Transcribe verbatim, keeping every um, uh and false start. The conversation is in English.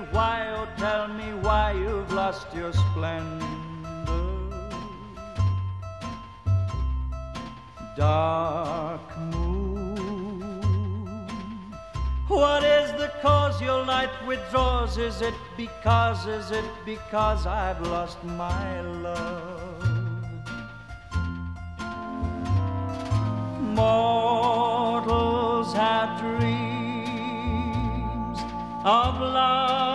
why, oh tell me why you've lost your splendor. Dark moon, what is the cause your light withdraws? Is it because, is it because I've lost my love? Mortals have dreams of love